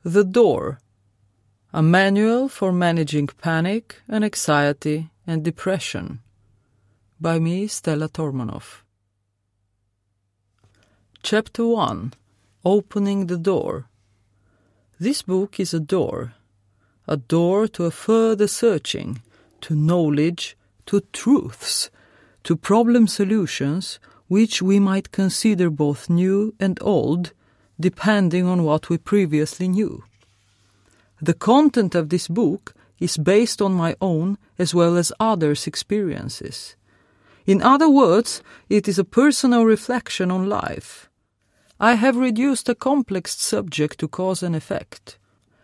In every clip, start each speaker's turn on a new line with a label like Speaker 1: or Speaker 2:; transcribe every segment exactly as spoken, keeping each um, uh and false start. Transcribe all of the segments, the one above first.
Speaker 1: The Door, a manual for managing panic and anxiety and depression, by me, Stella Tormanoff. Chapter one. Opening the Door. This book is a door, a door to a further searching, to knowledge, to truths, to problem solutions, which we might consider both new and old, depending on what we previously knew. The content of this book is based on my own as well as others' experiences. In other words, it is a personal reflection on life. I have reduced a complex subject to cause and effect.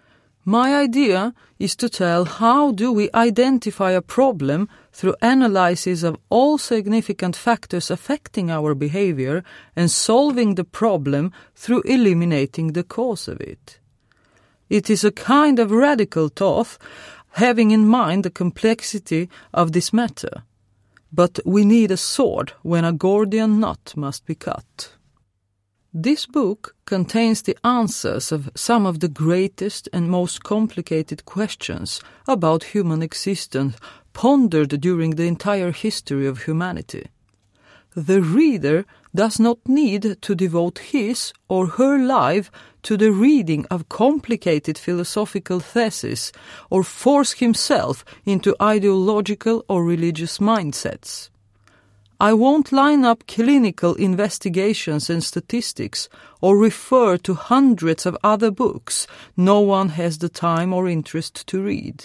Speaker 1: My idea is to tell how do we identify a problem through analysis of all significant factors affecting our behavior and solving the problem through eliminating the cause of it. It is a kind of radical thought, having in mind the complexity of this matter. But we need a sword when a Gordian knot must be cut. This book contains the answers of some of the greatest and most complicated questions about human existence pondered during the entire history of humanity. The reader does not need to devote his or her life to the reading of complicated philosophical theses or force himself into ideological or religious mindsets. I won't line up clinical investigations and statistics or refer to hundreds of other books no one has the time or interest to read.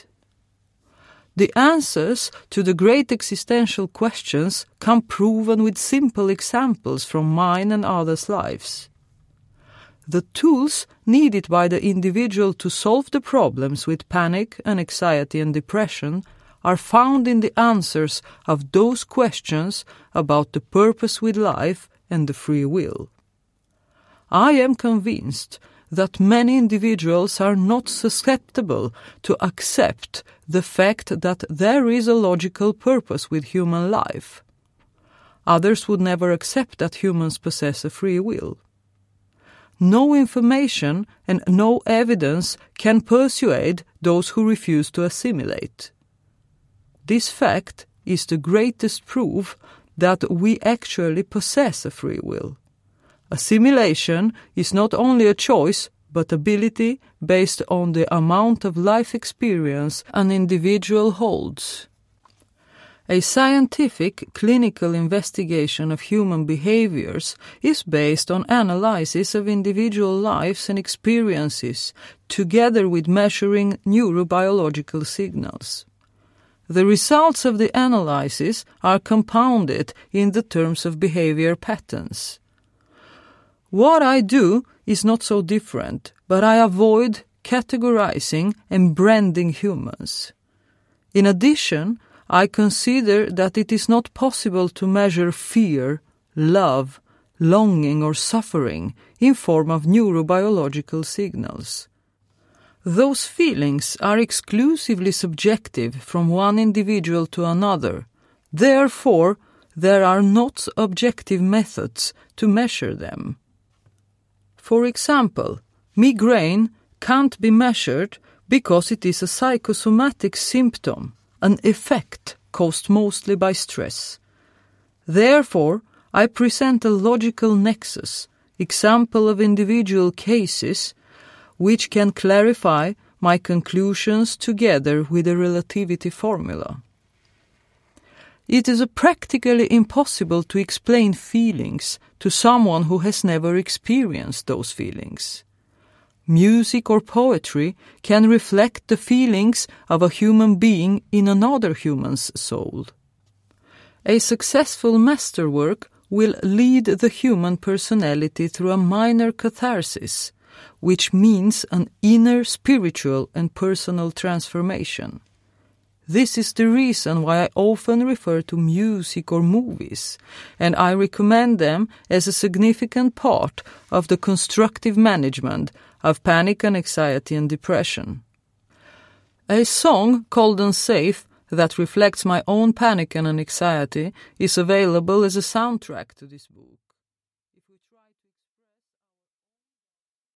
Speaker 1: The answers to the great existential questions come proven with simple examples from mine and others' lives. The tools needed by the individual to solve the problems with panic and anxiety and depression are found in the answers of those questions about the purpose with life and the free will. I am convinced that many individuals are not susceptible to accept the fact that there is a logical purpose with human life. Others would never accept that humans possess a free will. No information and no evidence can persuade those who refuse to assimilate. This fact is the greatest proof that we actually possess a free will. Assimilation is not only a choice, but ability based on the amount of life experience an individual holds. A scientific clinical investigation of human behaviors is based on analysis of individual lives and experiences, together with measuring neurobiological signals. The results of the analysis are compounded in the terms of behavior patterns. What I do is not so different, but I avoid categorizing and branding humans. In addition, I consider that it is not possible to measure fear, love, longing or suffering in form of neurobiological signals. Those feelings are exclusively subjective from one individual to another. Therefore, there are not objective methods to measure them. For example, migraine can't be measured because it is a psychosomatic symptom, an effect caused mostly by stress. Therefore, I present a logical nexus, example of individual cases, which can clarify my conclusions together with a relativity formula. It is practically impossible to explain feelings to someone who has never experienced those feelings. Music or poetry can reflect the feelings of a human being in another human's soul. A successful masterwork will lead the human personality through a minor catharsis, which means an inner spiritual and personal transformation. This is the reason why I often refer to music or movies, and I recommend them as a significant part of the constructive management of panic and anxiety and depression. A song called Unsafe that reflects my own panic and anxiety is available as a soundtrack to this book.